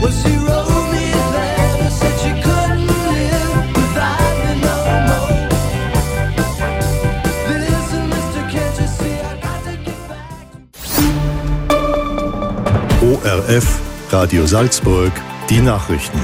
ORF, Radio Salzburg, die Nachrichten.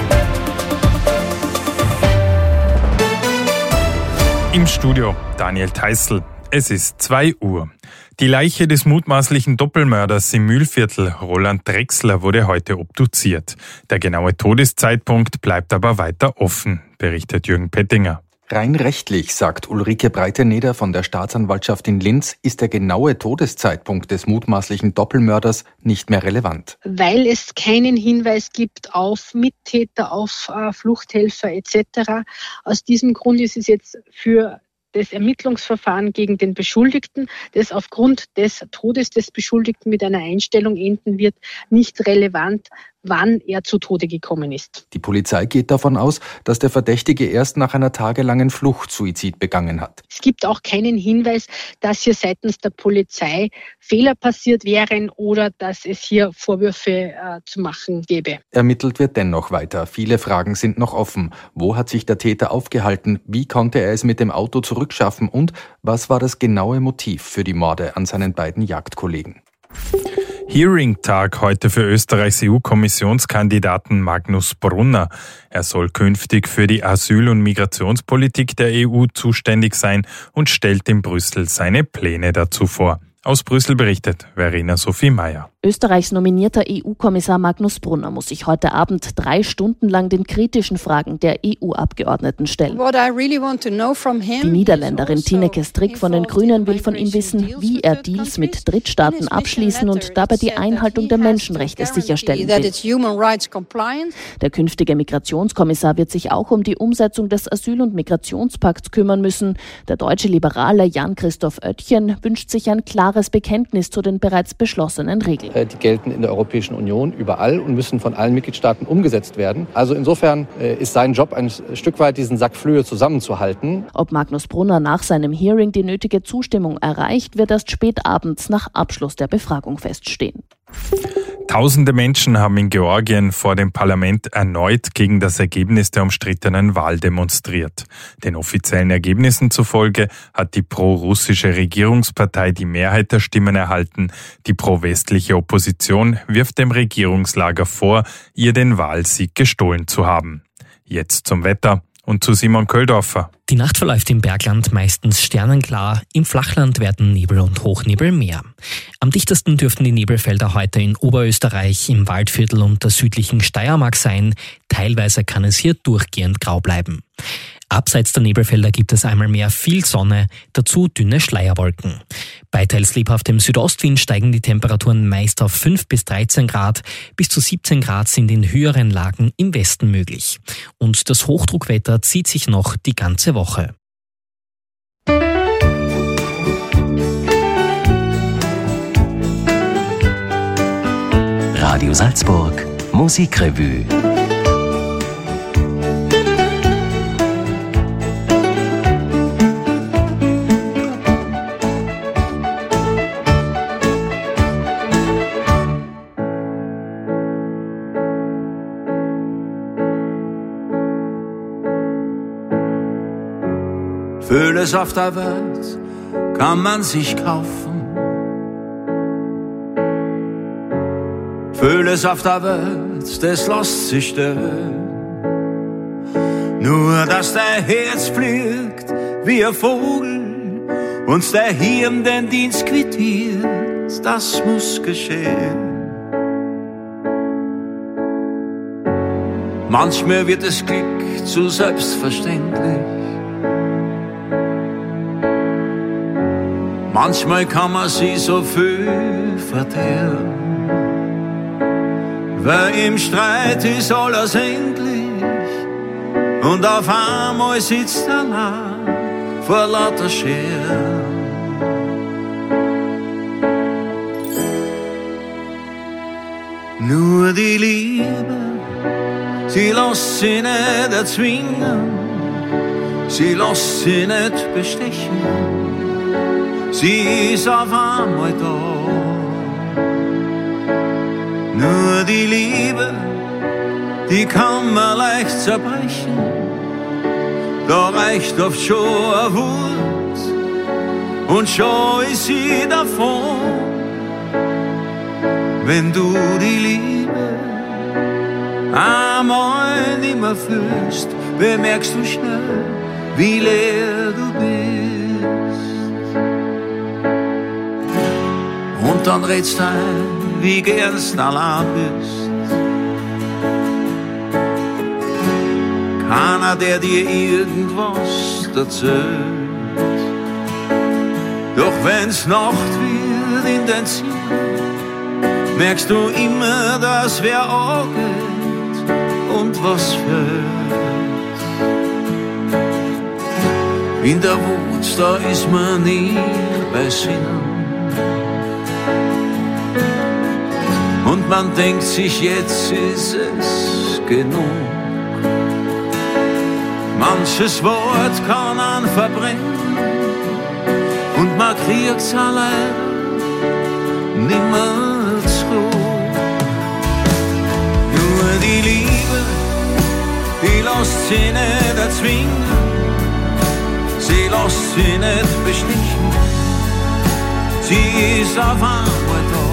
Im Studio Daniel Theißl. Es ist 2 Uhr. Die Leiche des mutmaßlichen Doppelmörders im Mühlviertel, Roland Drechsler, wurde heute obduziert. Der genaue Todeszeitpunkt bleibt aber weiter offen, berichtet Jürgen Pettinger. Rein rechtlich, sagt Ulrike Breiteneder von der Staatsanwaltschaft in Linz, ist der genaue Todeszeitpunkt des mutmaßlichen Doppelmörders nicht mehr relevant. Weil es keinen Hinweis gibt auf Mittäter, auf Fluchthelfer etc. Aus diesem Grund ist es jetzt für das Ermittlungsverfahren gegen den Beschuldigten, das aufgrund des Todes des Beschuldigten mit einer Einstellung enden wird, nicht relevant, wann er zu Tode gekommen ist. Die Polizei geht davon aus, dass der Verdächtige erst nach einer tagelangen Flucht Suizid begangen hat. Es gibt auch keinen Hinweis, dass hier seitens der Polizei Fehler passiert wären oder dass es hier Vorwürfe zu machen gäbe. Ermittelt wird dennoch weiter. Viele Fragen sind noch offen. Wo hat sich der Täter aufgehalten? Wie konnte er es mit dem Auto zurückschaffen? Und was war das genaue Motiv für die Morde an seinen beiden Jagdkollegen? Hearing-Tag heute für Österreichs EU-Kommissionskandidaten Magnus Brunner. Er soll künftig für die Asyl- und Migrationspolitik der EU zuständig sein und stellt in Brüssel seine Pläne dazu vor. Aus Brüssel berichtet Verena Sophie Meyer. Österreichs nominierter EU-Kommissar Magnus Brunner muss sich heute Abend 3 Stunden lang den kritischen Fragen der EU-Abgeordneten stellen. Die Niederländerin Tineke Strik von den Grünen will von ihm wissen, wie er Deals mit Drittstaaten abschließen und dabei die Einhaltung der Menschenrechte sicherstellen will. Der künftige Migrationskommissar wird sich auch um die Umsetzung des Asyl- und Migrationspakts kümmern müssen. Der deutsche Liberale Jan-Christoph Oetjen wünscht sich ein klares Bekenntnis zu den bereits beschlossenen Regeln. Die gelten in der Europäischen Union überall und müssen von allen Mitgliedstaaten umgesetzt werden. Also insofern ist sein Job ein Stück weit, diesen Sack Flöhe zusammenzuhalten. Ob Magnus Brunner nach seinem Hearing die nötige Zustimmung erreicht, wird erst spät abends nach Abschluss der Befragung feststehen. Tausende Menschen haben in Georgien vor dem Parlament erneut gegen das Ergebnis der umstrittenen Wahl demonstriert. Den offiziellen Ergebnissen zufolge hat die pro-russische Regierungspartei die Mehrheit der Stimmen erhalten. Die pro-westliche Opposition wirft dem Regierungslager vor, ihr den Wahlsieg gestohlen zu haben. Jetzt zum Wetter und zu Simon Köldorfer. Die Nacht verläuft im Bergland meistens sternenklar, im Flachland werden Nebel und Hochnebel mehr. Am dichtesten dürften die Nebelfelder heute in Oberösterreich, im Waldviertel und der südlichen Steiermark sein. Teilweise kann es hier durchgehend grau bleiben. Abseits der Nebelfelder gibt es einmal mehr viel Sonne, dazu dünne Schleierwolken. Bei teils lebhaftem Südostwind steigen die Temperaturen meist auf 5 bis 13 Grad. Bis zu 17 Grad sind in höheren Lagen im Westen möglich. Und das Hochdruckwetter zieht sich noch die ganze Woche. Radio Salzburg, Musikrevue. Vieles auf der Welt kann man sich kaufen. Vieles auf der Welt, das lässt sich stellen. Nur, dass der Herz fliegt wie ein Vogel und der Hirn den Dienst quittiert, das muss geschehen. Manchmal wird das Glück zu selbstverständlich. Manchmal kann man sie so viel verteeren, weil im Streit ist alles endlich und auf einmal sitzt allein vor lauter Scheren. Nur die Liebe, sie lässt sich nicht erzwingen, sie lässt sich nicht bestechen. Sie ist auf einmal da. Nur die Liebe, die kann man leicht zerbrechen. Da reicht oft schon ein Wort und schon ist sie davon. Wenn du die Liebe einmal nicht mehr fühlst, bemerkst du schnell, wie leer du bist. Und dann redst du ein, wie gernst allein bist. Keiner, der dir irgendwas erzählt. Doch wenn's Nacht wird in dein Zimmer, merkst du immer, dass wer angeht und was fehlt. In der Wut, da ist man nie bei Sinnen. Und man denkt sich, jetzt ist es genug. Manches Wort kann einen verbrennen und man kriegt's allein nimmer zurück. Nur die Liebe, die lässt sich nicht erzwingen, sie lässt sich nicht bestechen, sie ist auf einmal da.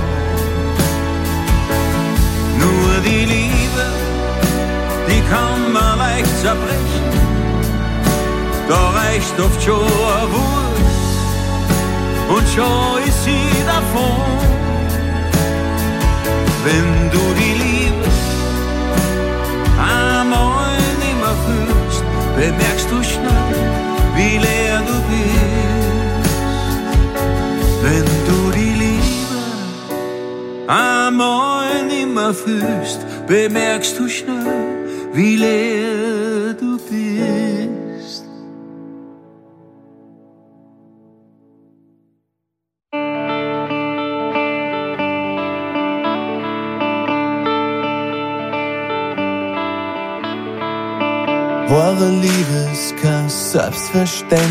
Nur die Liebe, die kann man leicht zerbrechen, da reicht oft schon ein Wort und schon ist sie davon. Wenn du die Liebe einmal nicht mehr fühlst, bemerkst du schnell, wie leer du bist. Wenn du die Liebe einmal nicht mehr fühlst, bemerkst du schnell, wie leer du bist. Wahre Liebe ist keine Selbstverständlichkeit.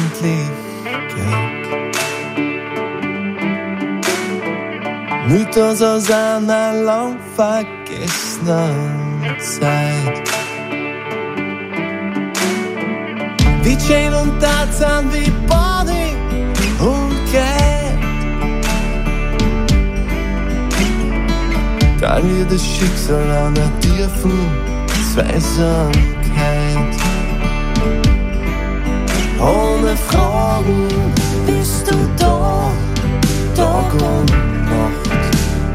Mythos aus einer lang vergessenen Zeit. Wie Jane und Tarzan, wie Bonnie und Clyde. Teilt das Schicksal einer tiefen Zweisamkeit. Ohne Fragen bist du da, Tag und Nacht.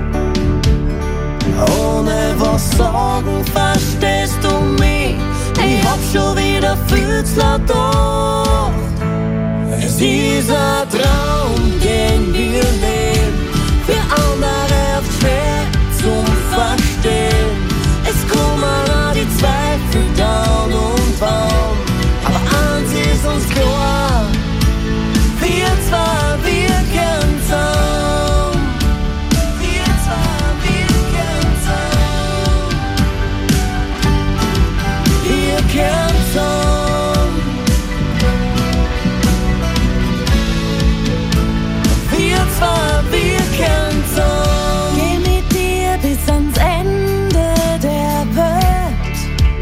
Ohne was sagen verstehst du mich. Ich hab schon wieder viel zu laut gedacht. Es ist ein Traum, den wir leben, für andere oft schwer zum Verstehen. Es kommen auch die Zweifel down und down, aber eins ist uns klar, wir zwei, wir können zusammen. Wir zwei, wir können zusammen. Wir können zusammen. Wir zwei, wir können zusammen. Geh mit dir bis ans Ende der Welt.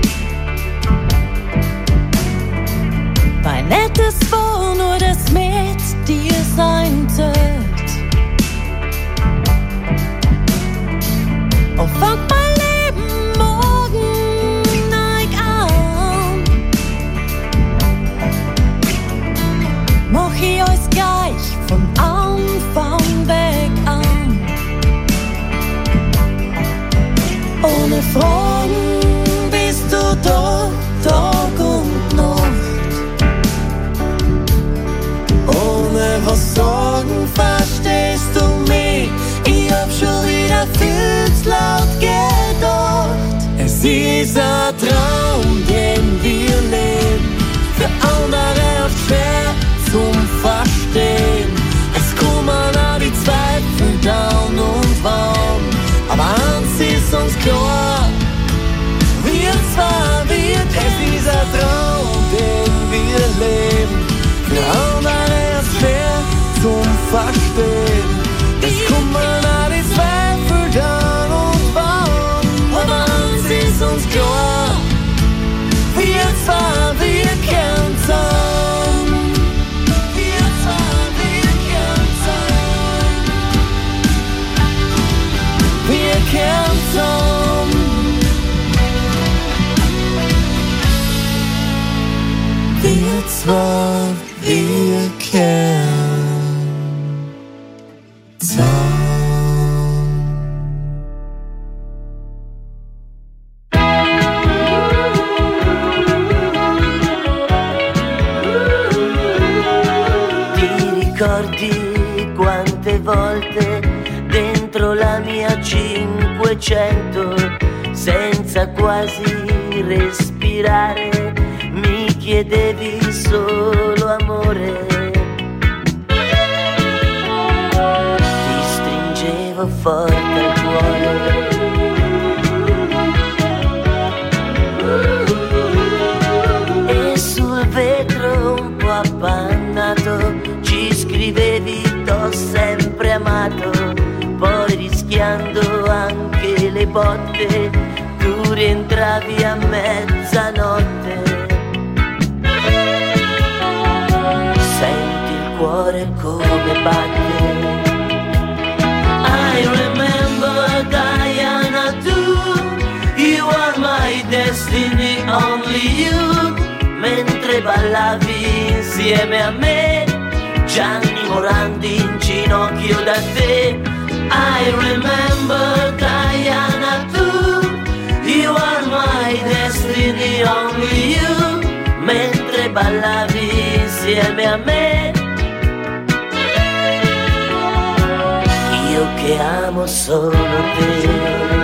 Mein nettes Wohl, nur das mit dir sein tut. Oh, fang mein Leben morgen neu an. Mach ich euch gleich von Anfang weg an. Ohne Fragen bist du da, Tag und Nacht. Ohne was sagen verstehst du mich. Ich hab schon wieder viel zu laut gehört. vad vi kan ta. Ricordi quante volte dentro la mia 500 senza quasi respirare mi chiedevi solo amore, ti stringevo forte al cuore. E sul vetro un po' appannato scrivevi t'ho sempre amato, poi rischiando anche le botte tu rientravi a mezzanotte. Senti il cuore come batte. I remember Diana too, you are my destiny, only you. Mentre ballavi insieme a me, Gianni Morandi in ginocchio da te. I remember Diana too, you are my destiny, only you. Mentre ballavi insieme a me, io che amo solo te.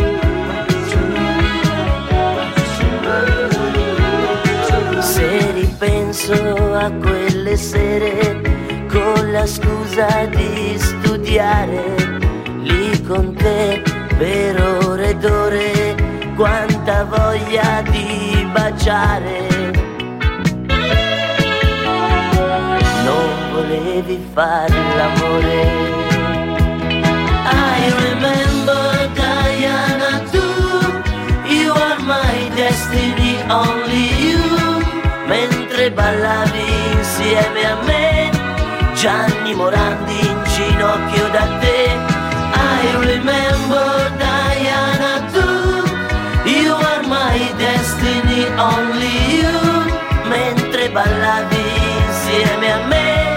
Se ripenso a quelle sere con la scusa di studiare lì con te per ore ed ore, quanta voglia di baciare. Non volevi fare l'amore. I remember Diana too, you are my destiny, only you. Mentre ballavi insieme a me, Gianni Morandi in ginocchio da te. I remember Diana too, you are my destiny, only you. Mentre ballavi insieme a me,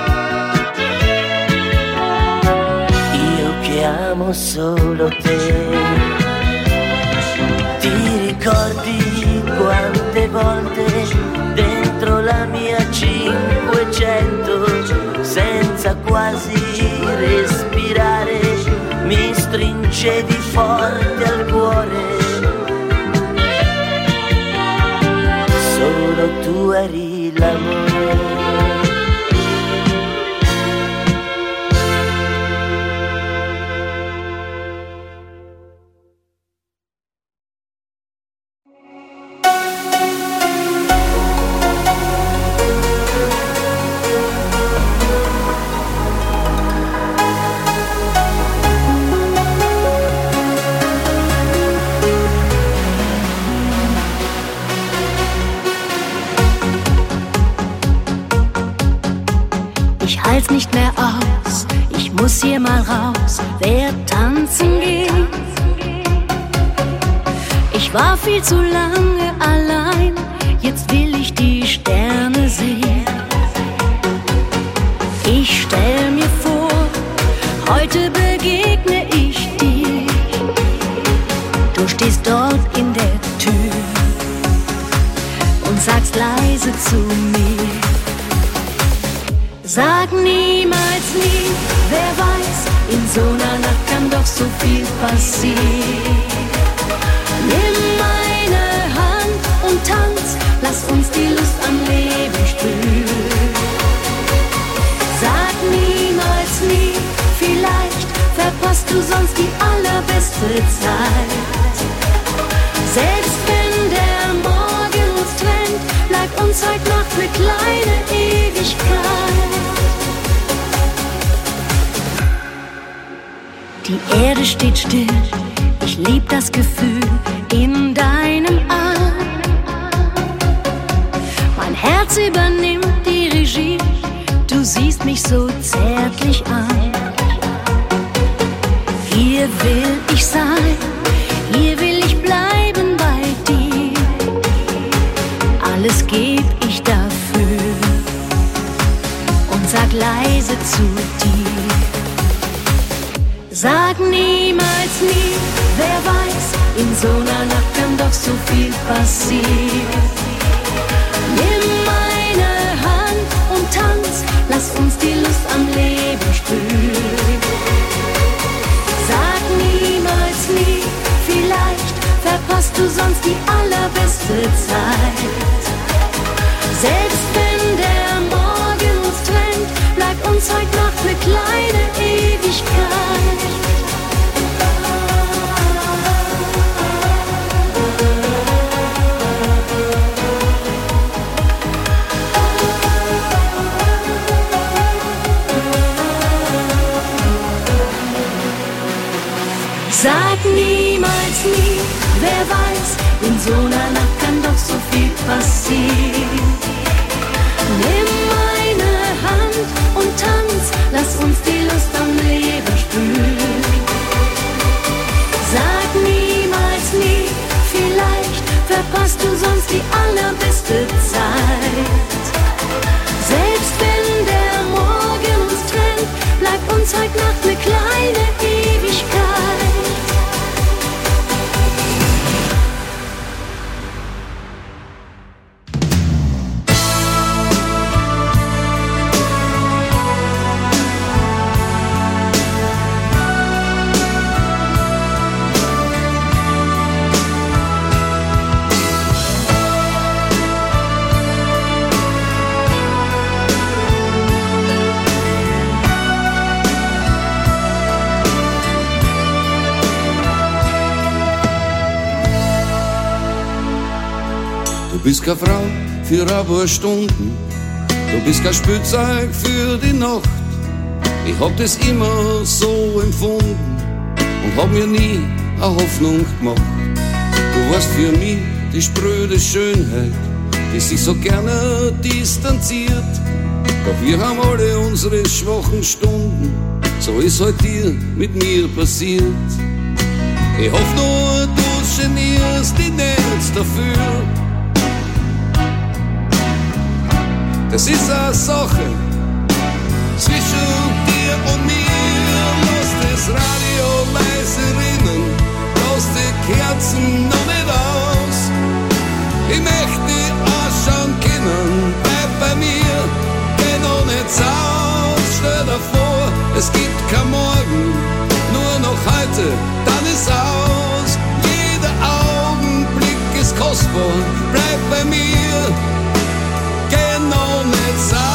io che amo solo te. Ti ricordi quante volte dentro la mia 500 senza quasi respirare mi stringevi forte al cuore. Solo tu eri l'amore. Halt's nicht mehr aus, ich muss hier mal raus, wer tanzen geht. Ich war viel zu lange allein, jetzt will ich die Sterne sehen. Ich stell mir vor, heute begegne ich dir. Du stehst dort in der Tür und sagst leise zu mir. Sag niemals nie, wer weiß, in so einer Nacht kann doch so viel passieren. Nimm meine Hand und tanz, lass uns die Lust am Leben spüren. Sag niemals nie, vielleicht verpasst du sonst die allerbeste Zeit. Selbst wenn der Morgen uns trennt, bleibt uns heute Nacht eine kleine Ewigkeit. Die Erde steht still, ich lieb das Gefühl in deinem Arm. Mein Herz übernimmt die Regie, du siehst mich so zärtlich an. Hier will ich sein, hier will ich bleiben bei dir. Alles geb ich dafür. leise zu dir. Sag niemals nie, wer weiß, in so einer Nacht kann doch so viel passieren. Nimm meine Hand und tanz, lass uns die Lust am Leben spüren. Sag niemals nie, vielleicht verpasst du sonst die allerbeste Zeit. Selbst wenn der Morgen uns trennt, bleibt uns heute Nacht eine kleine Ewigkeit. Sag niemals nie, wer weiß, in so einer Nacht kann doch so viel passieren. Nimm meine Hand und tanz, lass uns die Lust am Leben spüren. Sag niemals nie, vielleicht verpasst du sonst die allerbeste Zeit. Selbst wenn der Morgen uns trennt, bleibt uns heute Nacht eine kleine Ewigkeit. Du bist keine Frau für ein paar Stunden, du bist kein Spielzeug für die Nacht. Ich hab das immer so empfunden und hab mir nie eine Hoffnung gemacht. Du warst für mich die spröde Schönheit, die sich so gerne distanziert. Doch wir haben alle unsere schwachen Stunden, so ist halt dir mit mir passiert. Ich hoff nur, du genierst dich nicht dafür. Das ist eine Sache zwischen dir und mir. Lass das Radio leise rinnen, lass die Kerzen noch nicht aus. Ich möchte dich anschauen können, bleib bei mir, geh noch nicht aus. Stell dir vor, es gibt kein Morgen, nur noch heute, dann ist aus. Jeder Augenblick ist kostbar, bleib bei mir, geh noch nicht aus.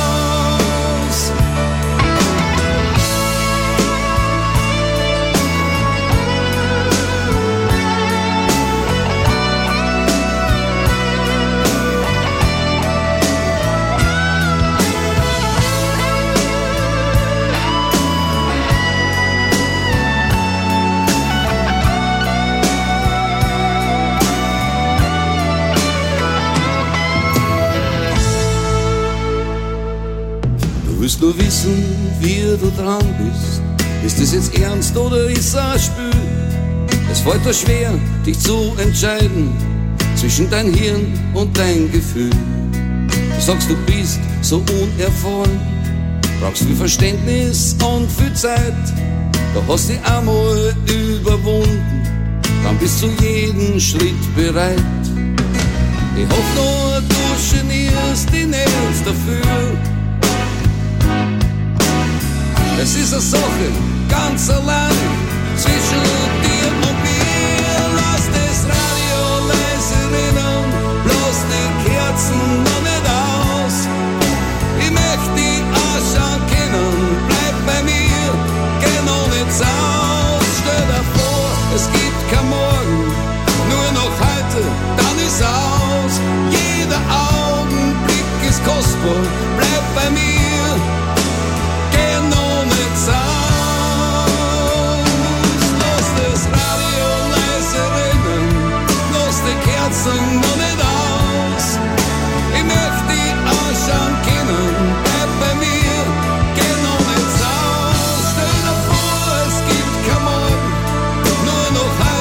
Du willst nur wissen, wie du dran bist. Ist es jetzt ernst oder ist es ein Spiel? Es fällt dir schwer, dich zu entscheiden zwischen dein Hirn und dein Gefühl. Du sagst, du bist so unerfahren, brauchst viel Verständnis und viel Zeit. Doch hast dich einmal überwunden, dann bist du jeden Schritt bereit. Ich hoff nur, du genierst dich nicht dafür. Es ist eine Sache ganz allein zwischen dir und mir. Lass das Radio leise rinnen, bloß die Kerzen noch nicht aus. Ich möchte dich anschauen können, bleib bei mir, geh noch nicht aus. Stell dir vor, es gibt kein Morgen, nur noch heute, dann ist aus. Jeder Augenblick ist kostbar, bleib bei mir, geh noch nicht aus. Lass das Radio leise rinnen, lass die Kerzen noch nicht aus. Ich möchte dich anschauen können, bleib bei mir, geh noch nicht aus. Stell dir vor, es gibt kein Morgen, nur noch heute.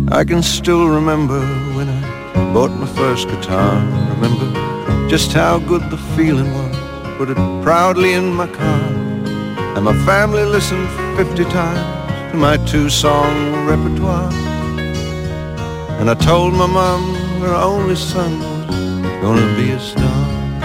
I can still remember when I bought my first guitar. Remember just how good the feeling was. Put it proudly in my car, and my family listened 50 times to my 2-song repertoire. And I told my mom her only son was gonna be a star.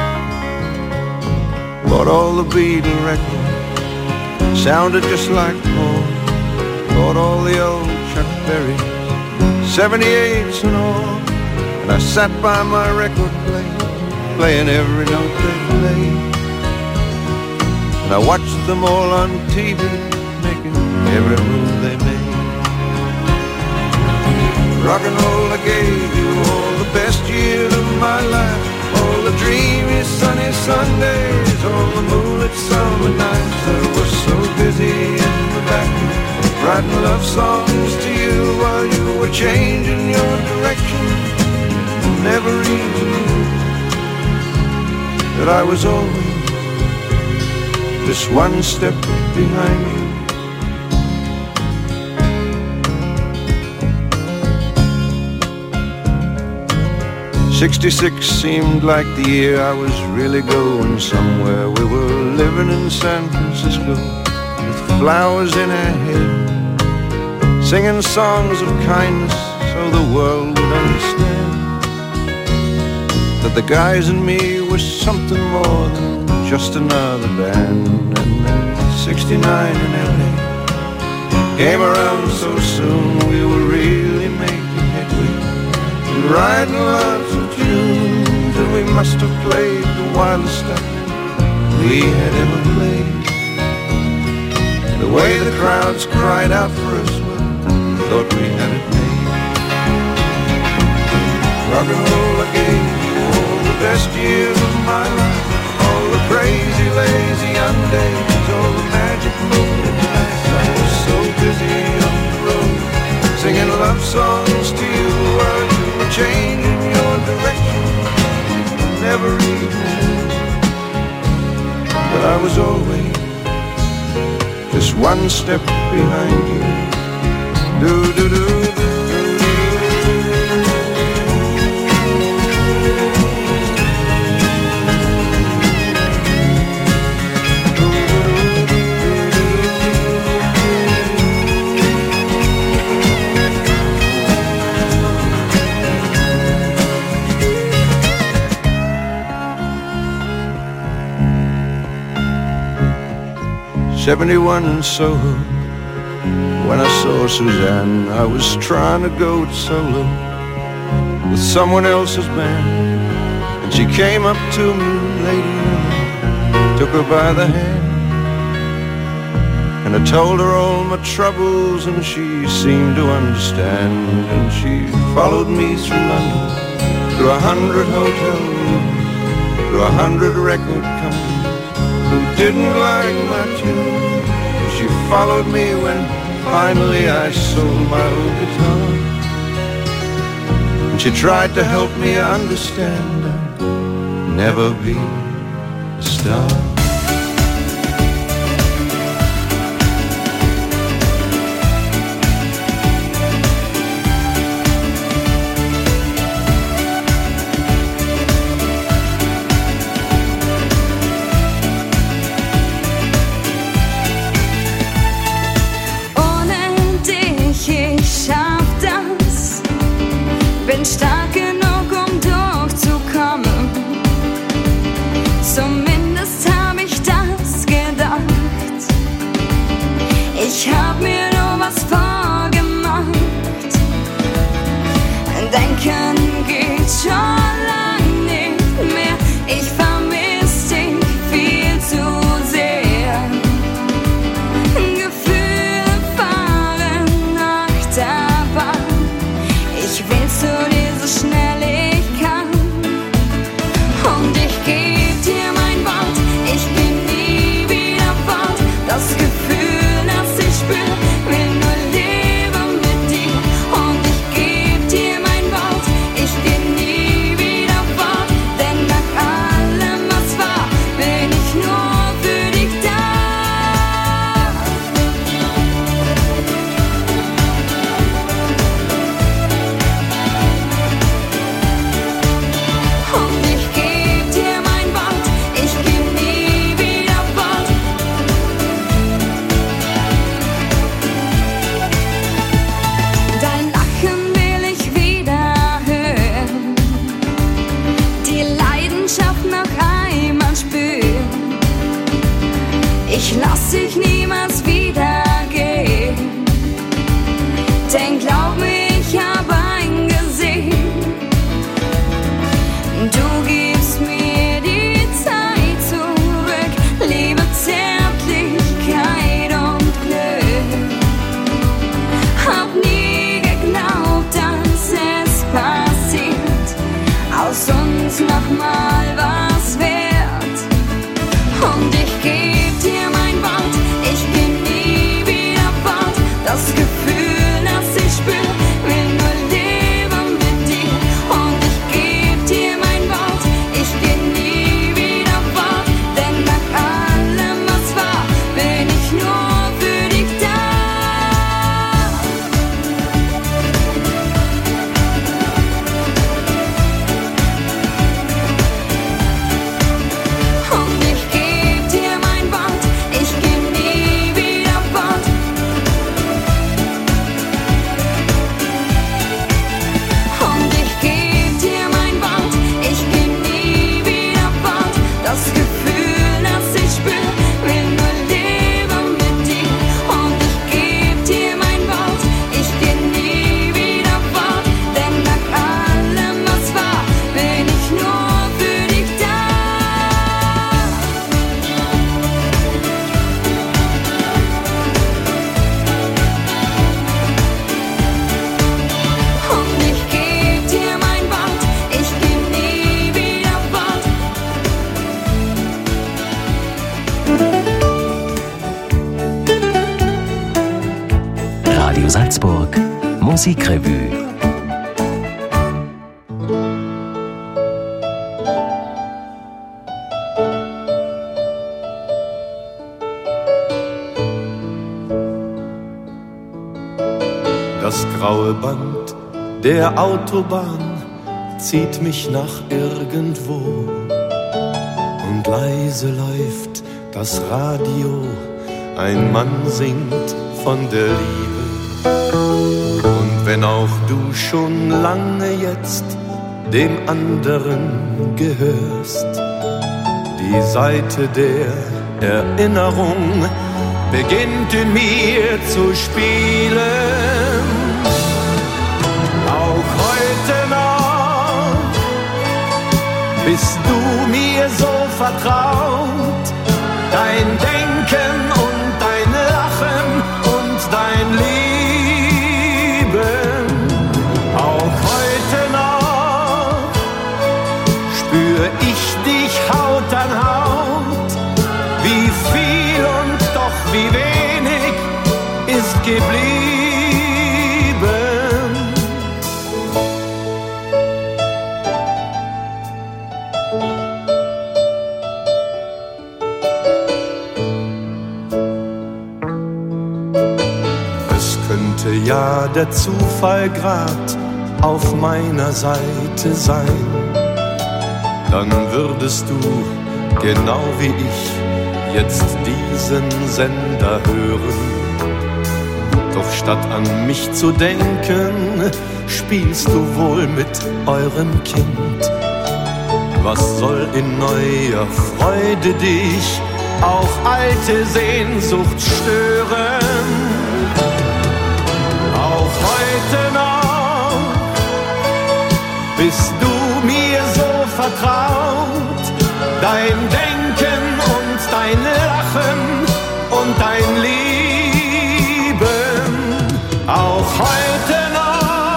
Bought all the Beatle records, sounded just like Paul. Bought all the old Chuck Berry 78s and all. And I sat by my record player, playing every note they played. And I watched them all on TV, making every move they made. Rock and roll, I gave you all the best years of my life. All the dreamy sunny Sundays, all the moonlit summer nights. I was so busy in the back, writing love songs to you while you were changing your direction. Never even knew that I was always just one step behind you. 66 seemed like the year I was really going somewhere. We were living in San Francisco with flowers in our hair, singing songs of kindness so the world would understand that the guys and me were something more than just another band. And then 69 in LA came around so soon, we were really making headway, writing lots of tunes, and we must have played the wildest stuff we had ever played. The way the crowds cried out for us, well, thought we had it made. Rock and roll, I gave you all the best years of my life. All the crazy, lazy young days, all the magic moonlit nights. I was so busy on the road, singing love songs to you while you were changing your direction. Never even knew that I was always just one step behind you. Do-do-do-do. 71 in Soho, when I saw Suzanne, I was trying to go it solo with someone else's band. And she came up to me, lady, and I took her by the hand. And I told her all my troubles, and she seemed to understand. And she followed me through London, through 100 hotel rooms, through 100 record companies who didn't like my tune. She followed me when finally I sold my old guitar. And she tried to help me understand I'd never be a star. Stark genug, um durchzukommen. Zumindest hab ich das gedacht. Ich hab mir nur was vorgemacht. Denken geht schon lang nicht mehr. Ich vermiss dich viel zu sehr. Gefühle fahren Achterbahn. Ich will zu dir so schnell ich kann. Und ich geb dir mein Wort, ich bin nie wieder fort. Das Gefühl, das ich spür, will nur leben mit dir. Und ich geb dir mein Wort, ich geh nie Musikrevue. Das graue Band der Autobahn zieht mich nach irgendwo und leise läuft das Radio, ein Mann singt von der Liebe. Und wenn auch du schon lange jetzt dem anderen gehörst, die Seite der Erinnerung beginnt in mir zu spielen. Auch heute noch bist du mir so vertraut, dein Denken und dein Lachen und dein Lieben. Auch heute noch spür ich dich Haut an Haut, wie viel und doch wie wenig ist geblieben. Ja, der Zufall grad auf meiner Seite sein, dann würdest du, genau wie ich, jetzt diesen Sender hören. Doch statt an mich zu denken, spielst du wohl mit eurem Kind. Was soll in neuer Freude dich auch alte Sehnsucht stören? Auch heute noch bist du mir so vertraut, dein Denken und dein Lachen und dein Lieben. Auch heute noch.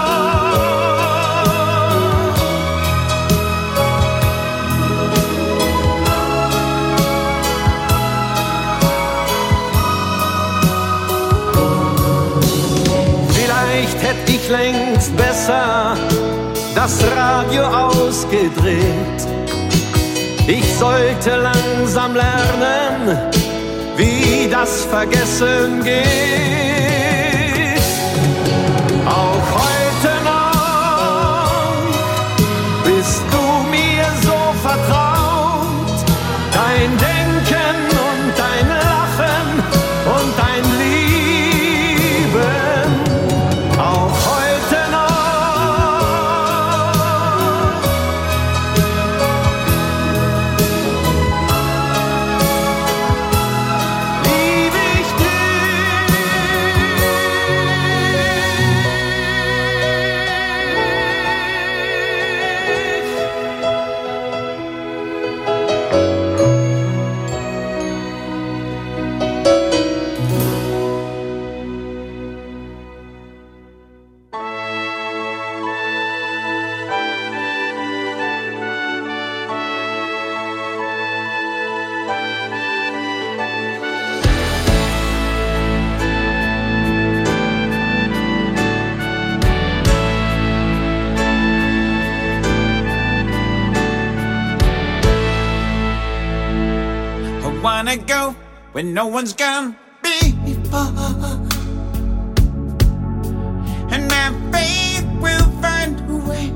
Vielleicht hätte ich längst besser das Radio ausgedreht. Ich sollte langsam lernen, wie das Vergessen geht. Auch heute noch bist du mir so vertraut, dein Denken und dein Lachen und dein Lieben. Auch heute noch. Wanna go where no one's gone before, and our faith will find a way,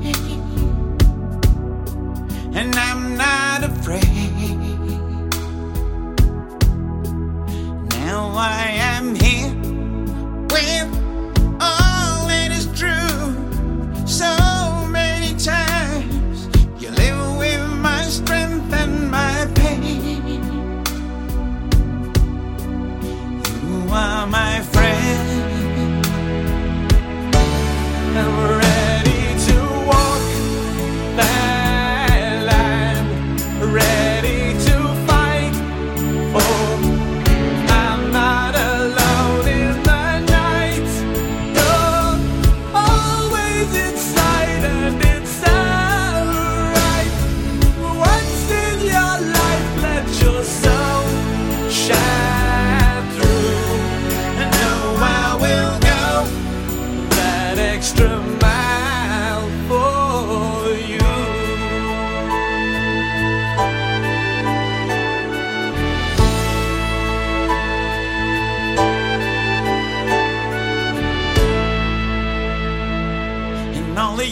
and I'm not afraid. Now I am here with all that is true. So many times you live with my strength and my pain. You are my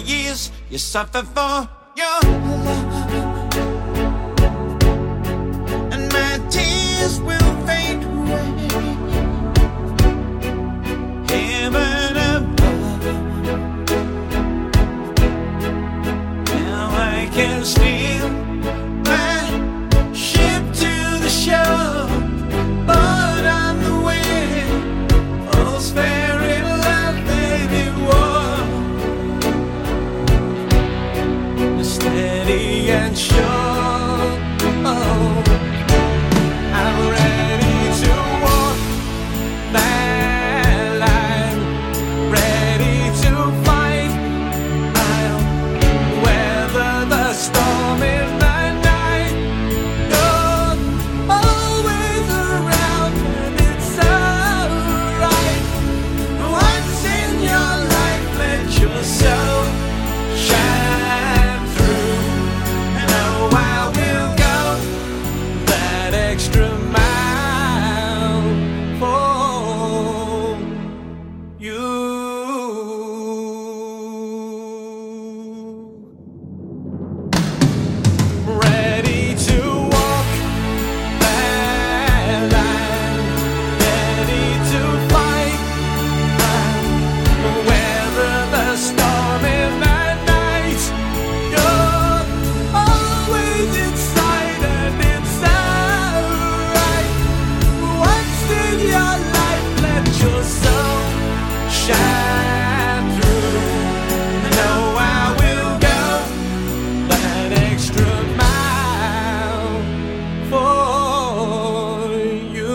years you suffer for your love, and my tears will fade away. Heaven above, now I can steal my ship to the shore, but on the way, all's fair in love, baby, war. Steady and sure, oh, I'm ready to walk that line, ready to fight. I'll weather the storm in the night. You're always around and it's alright. Once in your life, let yourself shine through. And oh, I will go that extra mile for you. Ready to walk that line, ready to fight. I'll weather the storm in the night. You're always inside and it's alright. Once in your life, let your soul shine through. And oh, I will go that extra mile for you.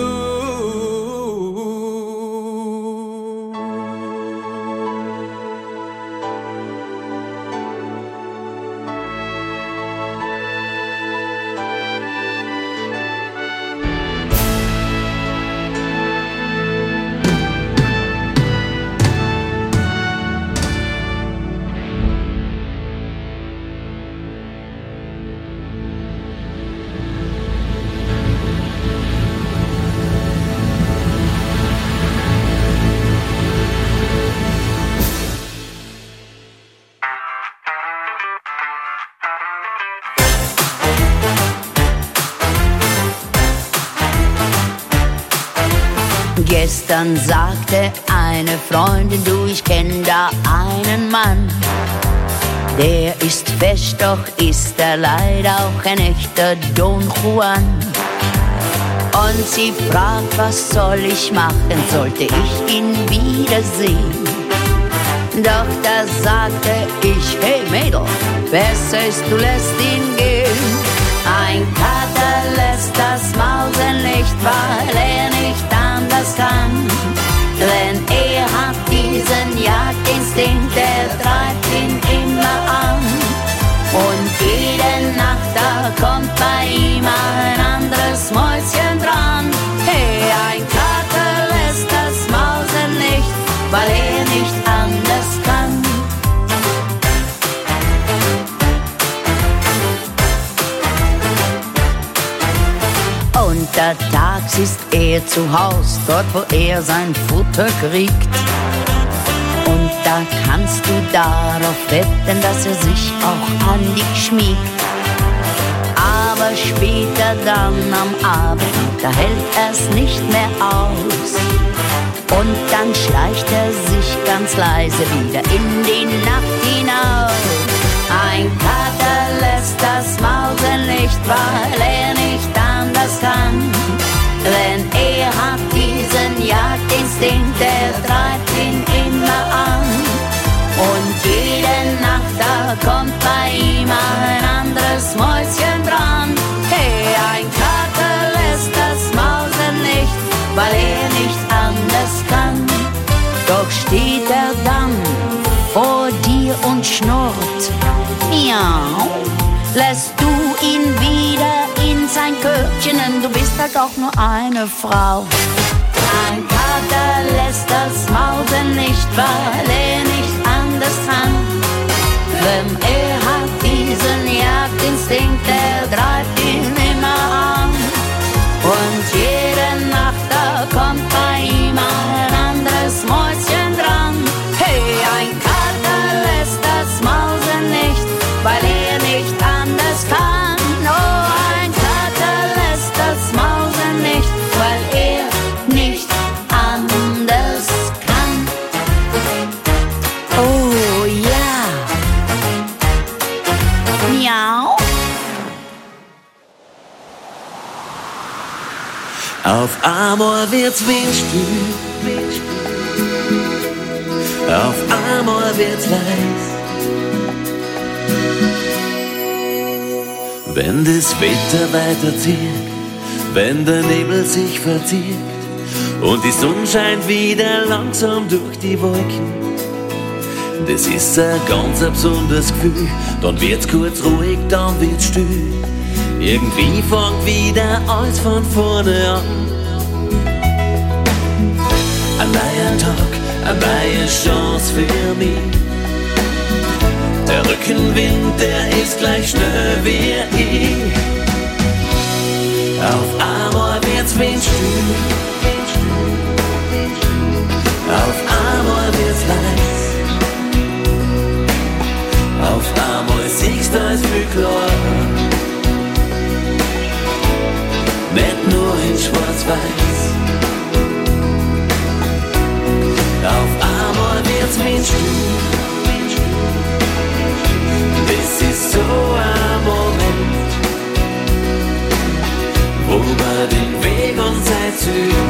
Gestern sagte eine Freundin, du, ich kenn da einen Mann. Der ist fest, doch ist er leider auch ein echter Don Juan. Und sie fragt, was soll ich machen, sollte ich ihn wiedersehen? Doch da sagte ich, hey Mädel, besser ist, du lässt ihn gehen. Ein Kater lässt das Mausen nicht, weil er nicht anders kann. Denn er hat diesen Jagdinstinkt, der treibt ihn immer an. Und jede Nacht, da kommt bei ihm ein anderes Mäuschen dran. Hey, ein Kater lässt das Mausen nicht, weil er nicht anders kann. Untertags ist er zu Haus, dort wo er sein Futter kriegt. Und da kannst du darauf wetten, dass er sich auch an dich schmiegt. Aber später dann am Abend, da hält er's nicht mehr aus. Und dann schleicht er sich ganz leise wieder in die Nacht hinaus. Ein Kater lässt das Mausen nicht, weil er nicht anders kann. Denn er hat diesen Jagdinstinkt, der treibt ihn immer an. Und jede Nacht, da kommt bei ihm ein anderes Mäuschen dran. Hey, ein Kater lässt das Mausen nicht, weil er nicht anders kann. Doch steht er dann vor dir und schnurrt, miau, lässt du ihn wieder in sein Körbchen, denn du bist halt auch nur eine Frau. Ein Kater lässt das Mausen nicht, weil er nicht anders kann. Denn er hat diesen Jagdinstinkt, der treibt ihn immer an. Und jede Nacht, da kommt bei ihm ein anderes Mäuschen dran. Hey, ein Kater lässt das Maus Miau. Auf einmal wird's windstill, auf einmal wird's leis. Wenn das Wetter weiterzieht, wenn der Nebel sich verzieht und die Sonne scheint wieder langsam durch die Wolken, das ist ein ganz besonderes Gefühl. Dann wird's kurz ruhig, dann wird's still. Irgendwie fängt wieder alles von vorne an. Ein neuer Tag, eine neue Chance für mich. Der Rückenwind, der ist gleich schnell wie ich. Auf einmal wird's windstill, auf einmal wird's leis. Auf einmal siehst du alles viel klarer, nicht nur in schwarz-weiß. Auf einmal wird's windstill, das ist so ein Moment, wo man den Weg und sein Ziel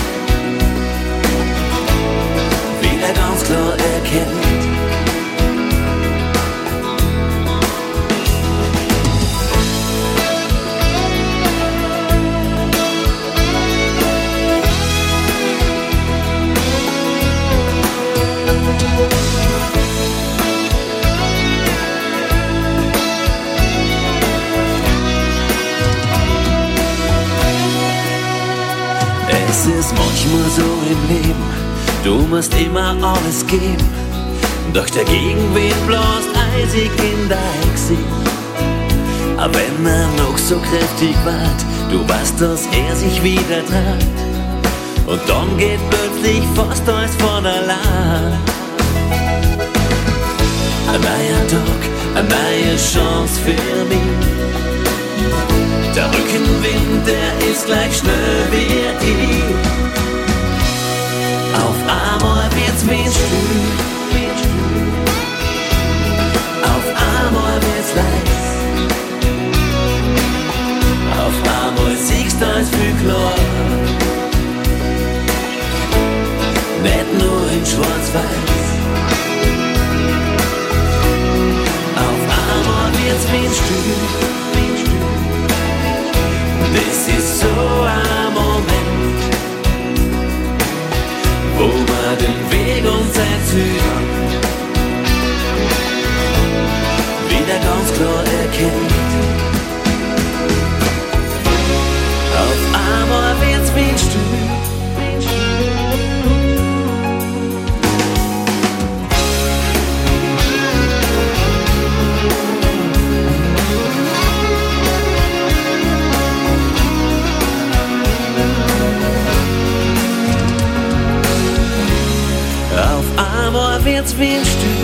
wieder ganz klar erkennt. Es ist manchmal so im Leben, du musst immer alles geben, doch der Gegenwind bläst eisig in dein Gesicht. Aber wenn er noch so kräftig wart, du weißt, dass er sich wieder traut, und dann geht plötzlich fast alles von allein. Ein neuer Tag, eine neue Chance für mich. Der Rückenwind, der ist gleich schnell wie ich. Auf einmal wird's windstill, auf einmal wird's leis. Auf einmal siehst du alles viel klarer, nicht nur in schwarz-weiß. Auf einmal wird's windstill, das ist so ein Moment, wo man den Weg und sein Ziel wieder ganz klar erkennt. Auf einmal wird's windstill, einmal wird's windstill.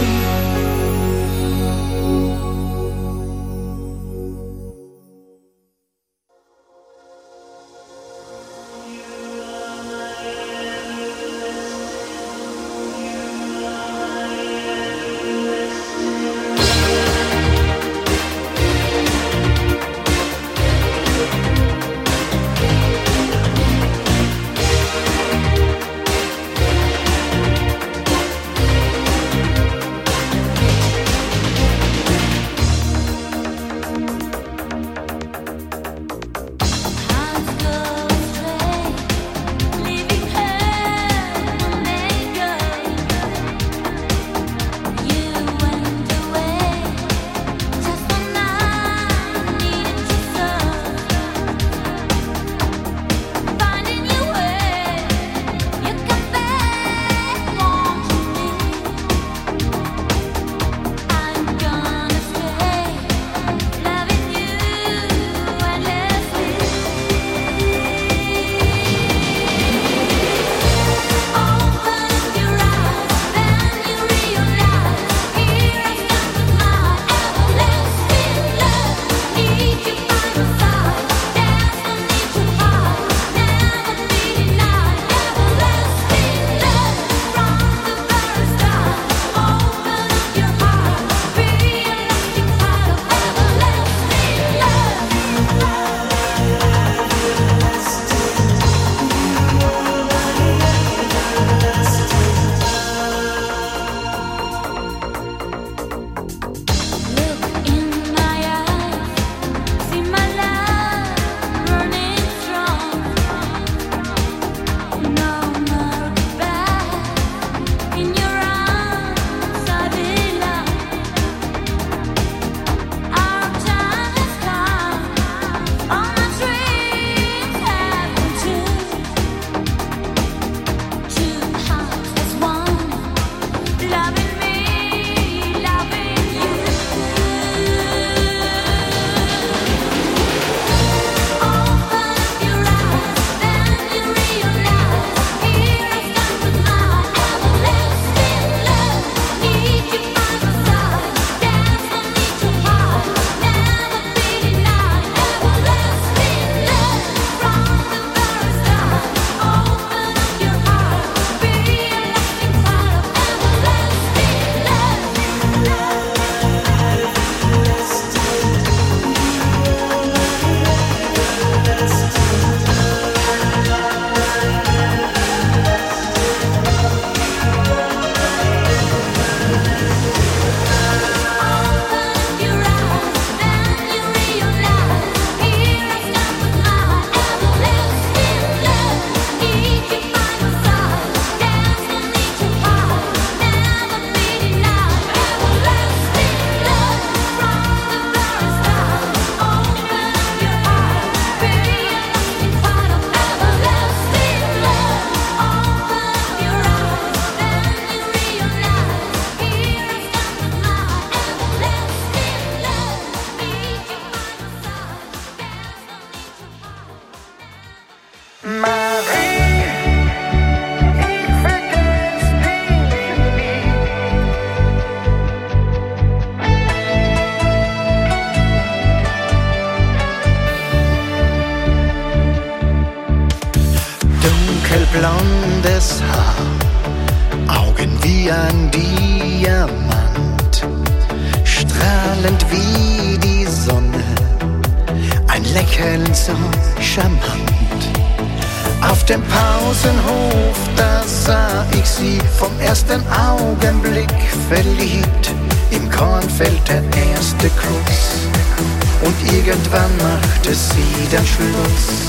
blondes Haar, Augen wie ein Diamant, strahlend wie die Sonne, ein Lächeln so charmant. Auf dem Pausenhof, da sah ich sie vom ersten Augenblick verliebt. Im Kornfeld der erste Kuss und irgendwann machte sie dann Schluss.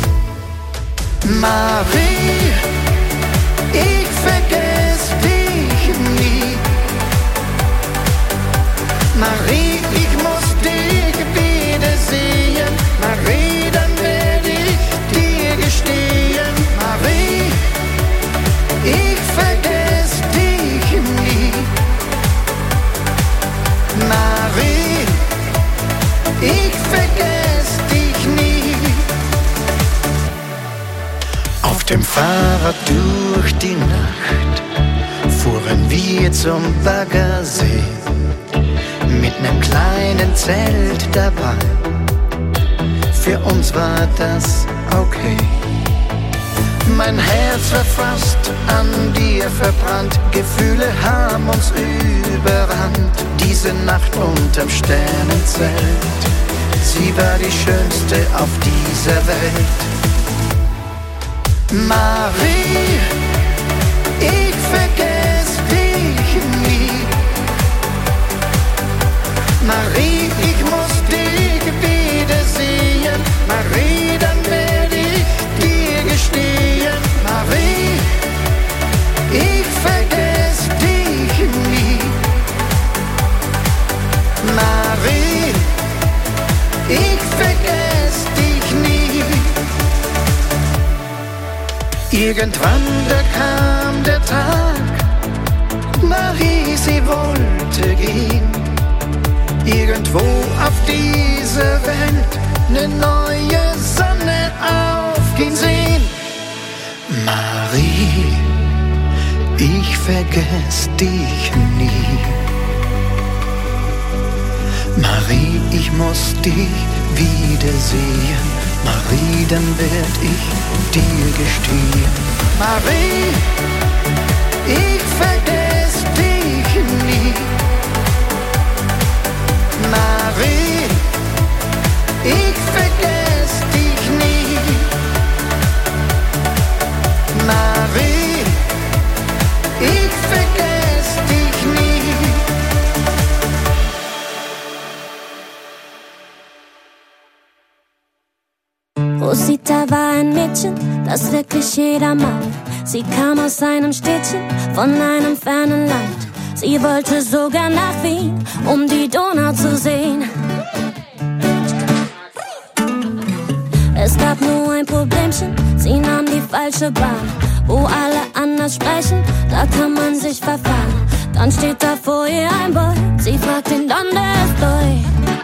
Marie, ich vergess dich nie. Marie, ich muss dich wiedersehen. Marie, dann werd ich dir gestehen. Marie, ich vergess dich nie. Marie, ich vergess dich nie. Auf dem Fahrrad durch die Nacht fuhren wir zum Baggersee mit nem kleinen Zelt dabei. Für uns war das okay. Mein Herz war fast an dir verbrannt, Gefühle haben uns überrannt. Diese Nacht unterm Sternenzelt, sie war die schönste auf dieser Welt. Marie, ich vergess dich nie. Marie, ich muss dich wiedersehen. Marie, dann werd ich dir gestehen. Marie, ich vergess dich nie. Marie, ich vergess dich nie. Irgendwann da kam der Tag, Marie, sie wollte gehen. Irgendwo auf dieser Welt ne neue Sonne aufgehen sehen. Marie, ich vergess dich nie. Marie, ich muss dich wiedersehen. Marie, dann werd ich dir gestehen. Marie, ich vergess dich nie. Marie, ich vergess dich nie. Marie, ich vergess dich nie. Rosita war ein Mädchen, das wirklich jeder mag. Sie kam aus einem Städtchen von einem fernen Land. Sie wollte sogar nach Wien, um die Donau zu sehen. Es gab nur ein Problemchen, sie nahm die falsche Bahn. Wo alle anders sprechen, da kann man sich verfahren. Dann steht da vor ihr ein Boy, sie fragt ihn, ¿dónde estoy?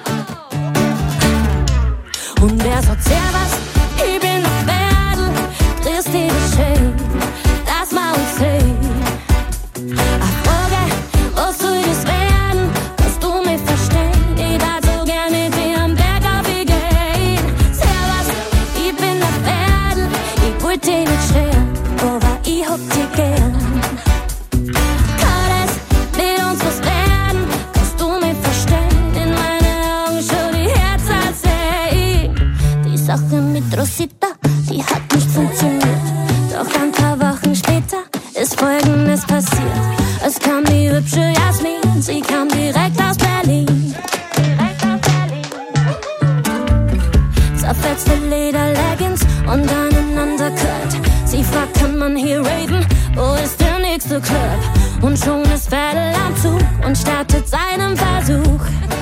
Und er sagt, servus, ich bin auf Erdl, grüß dich, schön, das mal uns sehen. Ach, Frage, was soll das werden, dass du mich verstehst? Ich darf so gern mit dir am Berg aufgehen. Servus, ich bin auf Erdl, ich wollt dich nicht stehen, aber ich hab dich gern. Kann es mit uns was werden, kannst du mich verstehen? In meine Augen schon die Herz erzählt. Die Sache mit Rosita, die hat nicht funktioniert. Doch ein paar Wochen später ist Folgendes passiert. Es kam die hübsche Jasmin, sie kam direkt aus Berlin. Zerfetzte Lederleggings und einen Undercut. Sie fragt, kann man hier raven? Wo ist der nächste Club? Und schon ist Fädel am Zug und startet seinen Versuch.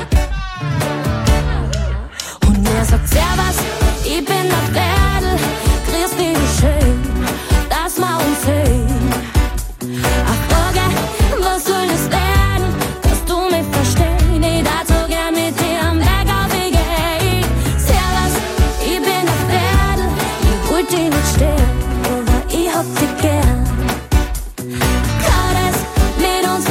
Und er sagt, servus, ich bin auf Fädel, grüß dich, schön, das mal uns sehen. Ach, Frage, was soll das werden, dass du mich verstehst? Ich darf so gern mit dir am Berg aufgehen. Servus, ich bin auf Fädel, ich wollt dich nicht stehen, aber ich hab dich gern. Kann es mit uns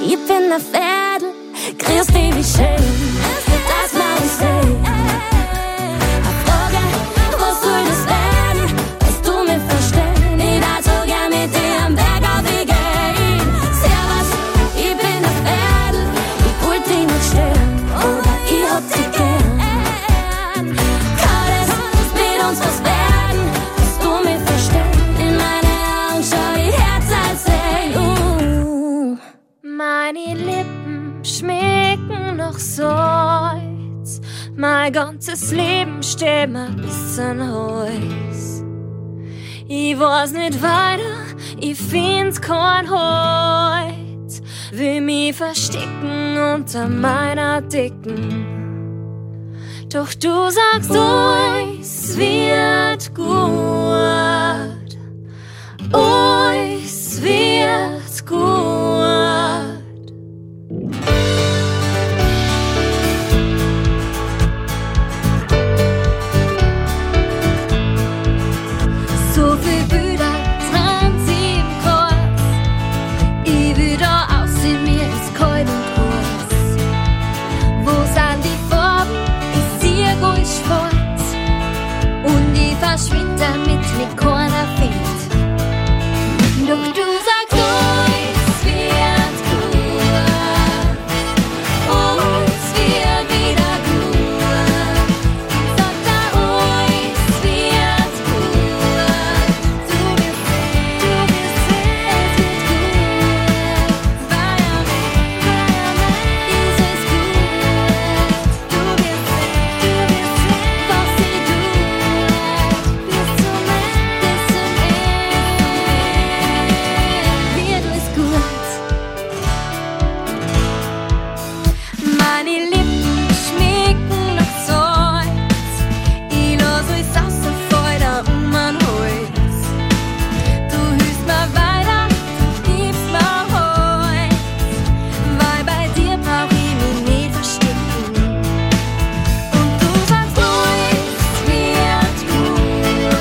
Ich bin der Fädel, grüß dich wie schön, dass wir uns sehen. Eine Frage, was soll das werden? Willst du mich verstehen? Ich darf so gern mit dir am Berg auf die gehen. Servus, ich bin der Fädel, ich wollte dich nicht stören, oder ich hab dich gern. Kann es mit uns was werden? Willst du mich verstehen? In meine Augen schau ich Herz als See. Meine Lippen schmecken noch Salz. Mein ganzes Leben steht mir bis zum Hals. Ich weiß nicht weiter, ich find's kein Halt. Will mich verstecken unter meiner Dicken. Doch du sagst, es wird gut. Es wird gut. So viel Bilder dran sie im Kreuz. Ich will da aussehen, mir ist kalt und heiß. Wo sind die Farben? Ich sehe ruhig schwarz. Und ich verschwinde damit mit keiner findet. Doch du sagst, es wird gut. Es wird wieder gut. Sag da, es wird gut. Du wirst sehen, es wird gut. Feier mich, ist es gut. Du wirst sehen, was sie tut. Bis zum Ende, wird es gut. Meine Lippen schmecken nach Salz. Ich lass euch außer Feuer mein Holz. Du hilfst mir weiter, du gibst mir Holz. Weil bei dir brauch ich mich nicht verstecken. Und du sagst, es wird gut.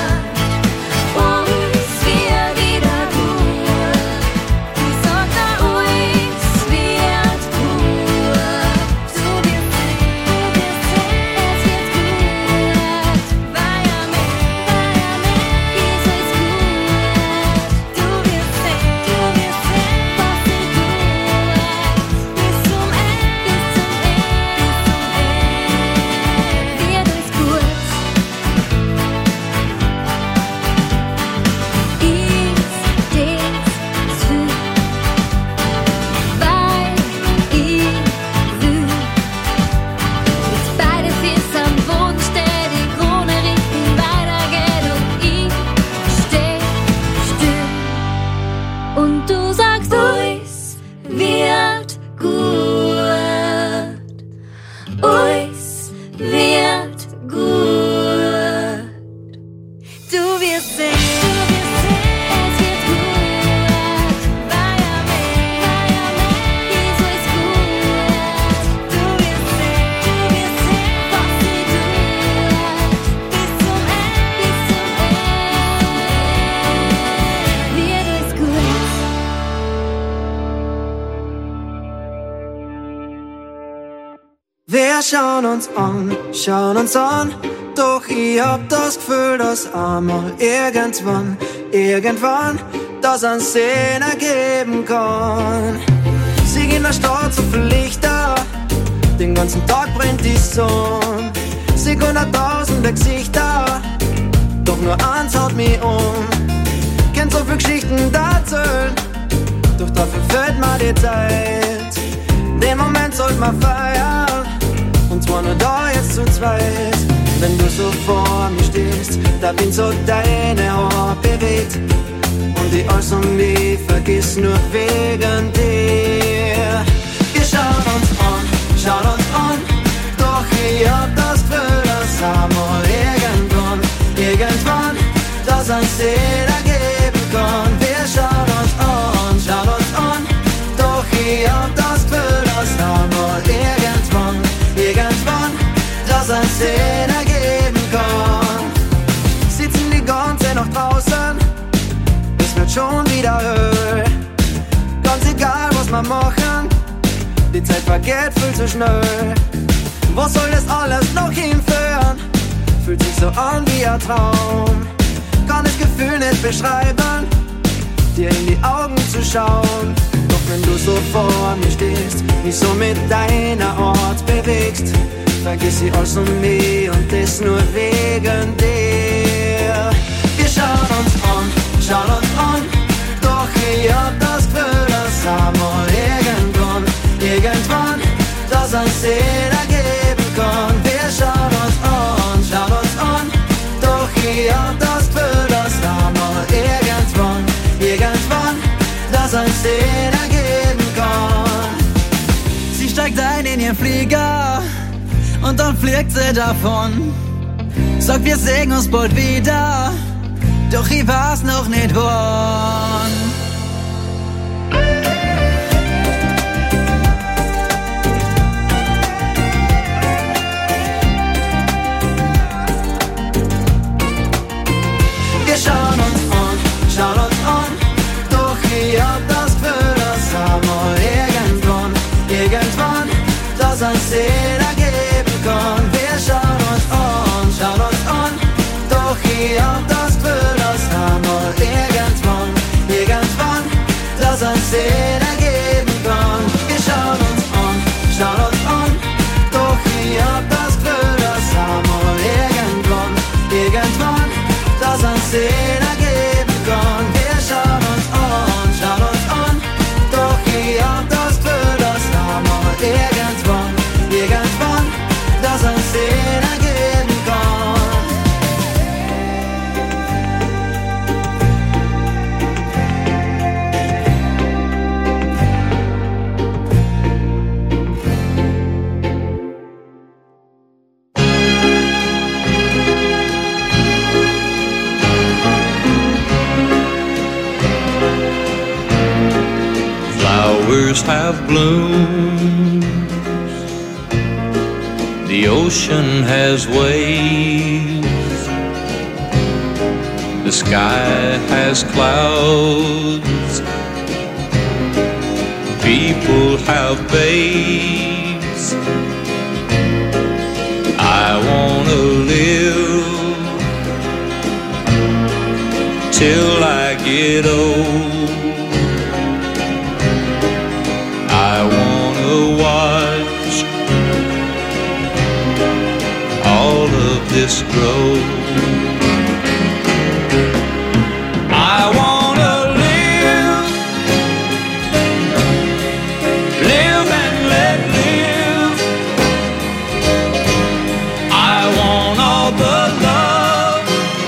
Es wird wieder gut. Ich sag da, es wird gut. Du wirst sehen, es wird gut. Feier mich, ist es gut. Du wirst sehen, was sie tut. Bis zum Ende, wird es gut. Ich steh's für, weil ich will. Mit beiden Füßen am Boden steh, die Krone Richtung weitergeht und ich steh still. Und du sagst, es wird gut. Es wird gut. Du wirst sehen, es wird gut. Feier mich, ist es gut. Du wirst sehen, was sie tut. Bis zum Ende, wird es gut. Wir schauen uns an, doch ich hab das Gefühl, dass einmal irgendwann das an Sinn ergeben kann. Sie in der Stadt so viel Lichter, den ganzen Tag brennt die Sonne. Sie können tausende Gesichter, doch nur eins haut mich Kennt so viele Geschichten erzählen, doch dafür fehlt mir die Zeit. Den Moment sollte man feiern, und zwar nur da jetzt zu zweit. Wenn du so vor mir stehst, da bin so deine Haare bewegt. Und ich alles um mich vergiss nur wegen dir. Wir schauen uns an, doch ich hab das Gefühl, dass einmal irgendwann das ein Sinn ergeben kann. Wir schauen uns an, doch ich hab das Gefühl, dass einmal irgendwann das ein Sinn ergeben kann. Sitzen die ganze Nacht draußen, es wird schon wieder höher. Ganz egal, was wir machen? Die Zeit vergeht viel zu schnell. Wo soll das alles noch hinführen? Fühlt sich so an wie ein Traum. Kann das Gefühl nicht beschreiben, dir in die Augen zu schauen. Doch wenn du so vor mir stehst, mich so mit deiner Art bewegst, vergiss ich alles um mich und das nur wegen dir. Wir schauen uns an, doch ich hab das Gefühl, dass einmal irgendwann, das uns jeder geben kann. Wir schauen uns an, doch ich hab das Gefühl, dass einmal irgendwann, das uns jeder geben kann. Sie steigt ein in ihren Flieger und dann fliegt sie davon. Sagt, wir sehen uns bald wieder, doch ich weiß noch nicht wann. Wir schauen uns an, doch ich hab das Gefühl, dass einmal irgendwann, das uns jeder geben kann. Wir schauen uns an, doch ich hab das Gefühl, dass einmal irgendwann, das uns jeder geben kann. Wir schauen uns an, doch ich hab das Gefühl, dass einmal irgendwann, das uns jeder geben kann. Wir schauen uns an, doch ich hab das Gefühl, dass einmal irgendwann, das uns jeder geben kann. Flowers have bloomed, the ocean has waves, the sky has clouds, people have babes. I wanna live till I get old. I wanna watch all of this grow. I wanna live and let live. I want all the love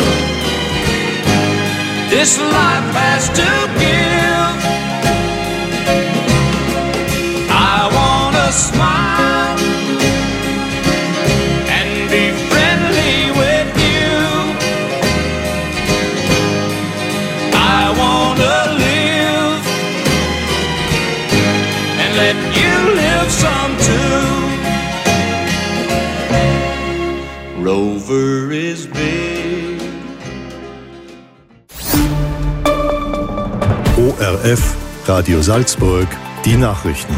this life has to give. I wanna smile and be friendly with you. I wanna live and let you live some too. Rover is big. ORF Radio Salzburg, die Nachrichten.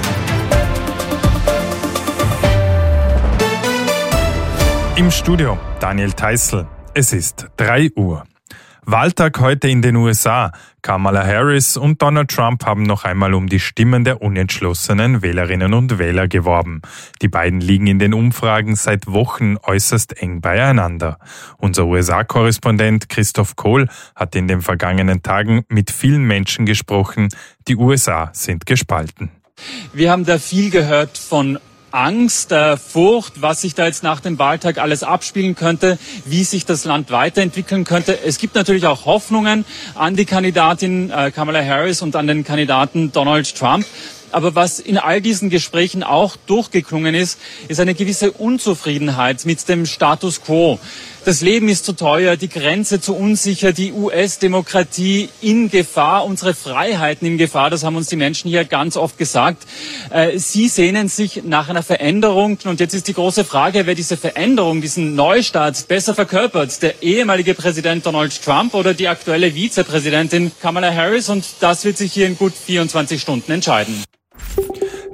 Im Studio Daniel Theißl. Es ist 3 Uhr. Wahltag heute in den USA. Kamala Harris und Donald Trump haben noch einmal um die Stimmen der unentschlossenen Wählerinnen und Wähler geworben. Die beiden liegen in den Umfragen seit Wochen äußerst eng beieinander. Unser USA-Korrespondent Christoph Kohl hat in den vergangenen Tagen mit vielen Menschen gesprochen. Die USA sind gespalten. Wir haben da viel gehört von Angst, Furcht, was sich da jetzt nach dem Wahltag alles abspielen könnte, wie sich das Land weiterentwickeln könnte. Es gibt natürlich auch Hoffnungen an die Kandidatin Kamala Harris und an den Kandidaten Donald Trump. Aber was in all diesen Gesprächen auch durchgeklungen ist, ist eine gewisse Unzufriedenheit mit dem Status quo. Das Leben ist zu teuer, die Grenze zu unsicher, die US-Demokratie in Gefahr, unsere Freiheiten in Gefahr. Das haben uns die Menschen hier ganz oft gesagt. Sie sehnen sich nach einer Veränderung. Und jetzt ist die große Frage, wer diese Veränderung, diesen Neustart besser verkörpert. Der ehemalige Präsident Donald Trump oder die aktuelle Vizepräsidentin Kamala Harris. Und das wird sich hier in gut 24 Stunden entscheiden.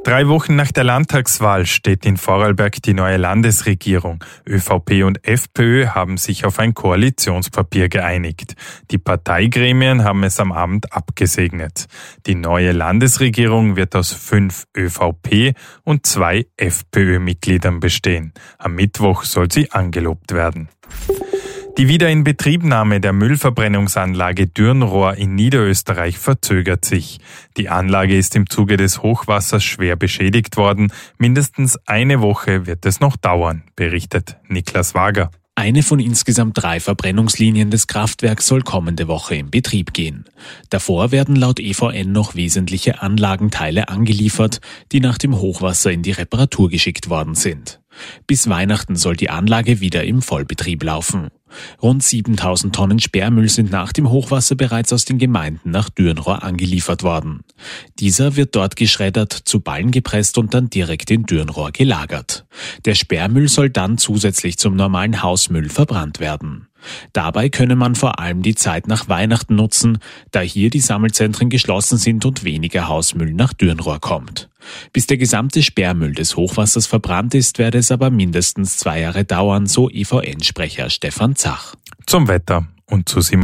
3 Wochen nach der Landtagswahl steht in Vorarlberg die neue Landesregierung. ÖVP und FPÖ haben sich auf ein Koalitionspapier geeinigt. Die Parteigremien haben es am Abend abgesegnet. Die neue Landesregierung wird aus 5 ÖVP- und 2 FPÖ-Mitgliedern bestehen. Am Mittwoch soll sie angelobt werden. Die Wiederinbetriebnahme der Müllverbrennungsanlage Dürnrohr in Niederösterreich verzögert sich. Die Anlage ist im Zuge des Hochwassers schwer beschädigt worden. Mindestens eine Woche wird es noch dauern, berichtet Niklas Wager. Eine von insgesamt 3 Verbrennungslinien des Kraftwerks soll kommende Woche in Betrieb gehen. Davor werden laut EVN noch wesentliche Anlagenteile angeliefert, die nach dem Hochwasser in die Reparatur geschickt worden sind. Bis Weihnachten soll die Anlage wieder im Vollbetrieb laufen. Rund 7.000 Tonnen Sperrmüll sind nach dem Hochwasser bereits aus den Gemeinden nach Dürnrohr angeliefert worden. Dieser wird dort geschreddert, zu Ballen gepresst und dann direkt in Dürnrohr gelagert. Der Sperrmüll soll dann zusätzlich zum normalen Hausmüll verbrannt werden. Dabei könne man vor allem die Zeit nach Weihnachten nutzen, da hier die Sammelzentren geschlossen sind und weniger Hausmüll nach Dürnrohr kommt. Bis der gesamte Sperrmüll des Hochwassers verbrannt ist, werde es aber mindestens 2 Jahre dauern, so EVN-Sprecher Stefan Zach. Zum Wetter und zu